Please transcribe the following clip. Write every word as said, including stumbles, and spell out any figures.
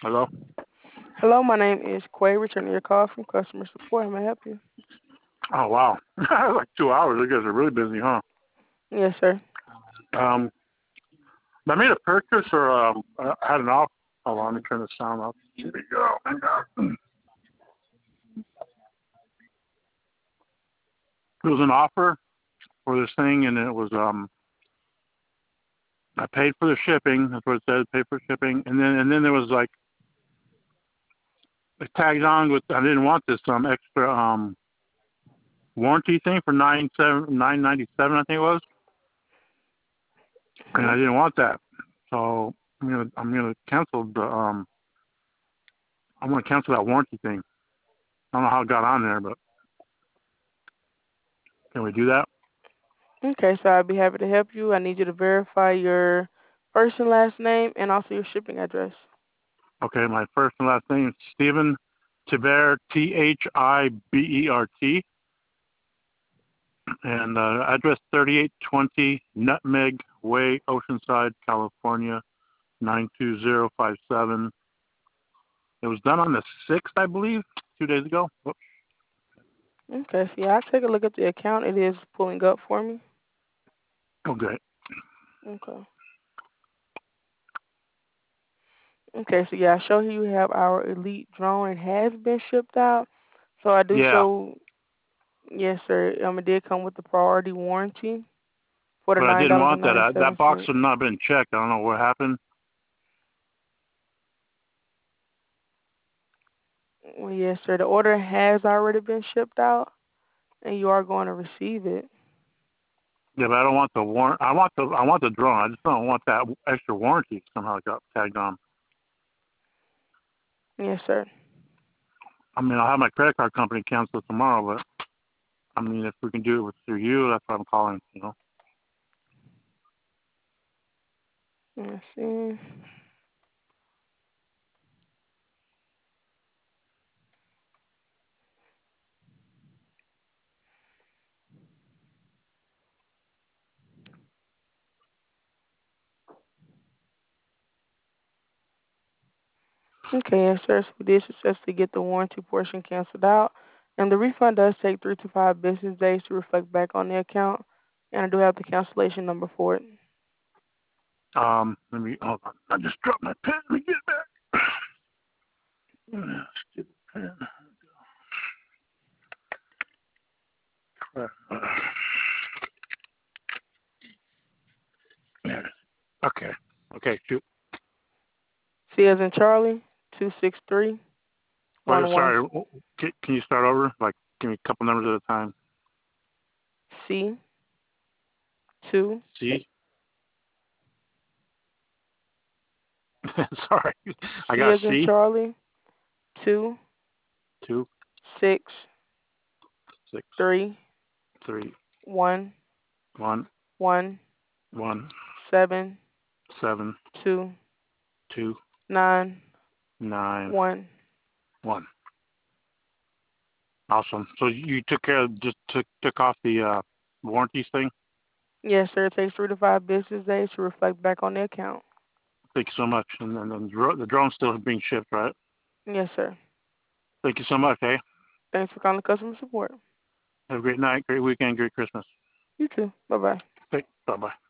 Hello? Hello, my name is Quay, returning your call from customer support. How may I help you? Oh, wow. Like two hours. You guys are really busy, huh? Yes, sir. Um, I made a purchase or um, I had an offer. Hold on, let me turn the sound up. Here we go. Hang on. It was an offer for this thing, and it was, um, I paid for the shipping. That's what it said, paid for shipping. And then, and then there was like, it tagged on with, I didn't want this, um, extra, um, warranty thing for nine seven nine ninety seven, I think it was. And I hmm didn't want that. So I'm gonna I'm gonna cancel the um I'm gonna cancel that warranty thing. I don't know how it got on there, but can we do that? Okay, so I'd be happy to help you. I need you to verify your first and last name and also your shipping address. Okay, my first and last name is Stephen Thibert, T H I B E R T, and uh, address thirty-eight twenty Nutmeg Way, Oceanside, California nine two zero five seven. It was done on the sixth, I believe, two days ago. Whoops. Okay, so yeah, I'll take a look at the account. It is pulling up for me. Oh, great. Okay. Okay, so yeah, I show here you have our Elite drone. It has been shipped out. So I do Yeah, show, yes, sir. Um, it did come with the priority warranty for the but I nine didn't dollars and want that. ninety I, that seven box cents. had not been checked. I don't know what happened. Well, yes, sir. The order has already been shipped out, and you are going to receive it. Yeah, but I don't want the warrant. I want the I want the drone. I just don't want that extra warranty somehow got tagged on. Yes, sir. I mean, I'll have my credit card company cancel it tomorrow, but I mean, if we can do it with through you, that's what I'm calling. You know. Let's see. Okay, yes, sir. So we did successfully get the warranty portion canceled out, and the refund does take three to five business days to reflect back on the account, and I do have the cancellation number for it. Um, let me. Hold on. I just dropped my pen. Let me get it back. Stupid pen. Crap. There it is. Okay. Okay. Shoot. C as in Charlie, two six three Wait, one one sorry. Can, can you start over? Like, give me a couple numbers at a time. C two. C. Sorry. I C got as in C. Charlie, two Two, six six, three three, one one, one one, seven seven, two two, nine nine, one. one. Awesome. So you took care of just took took off the uh, warranties thing. Yes, sir. It takes three to five business days to reflect back on the account. Thank you so much. And then the, dro- the drone's still being shipped, right? Yes, sir. Thank you so much. Hey, Thanks for calling customer support. have a great night, great weekend, great Christmas. You too. Bye bye. Bye bye.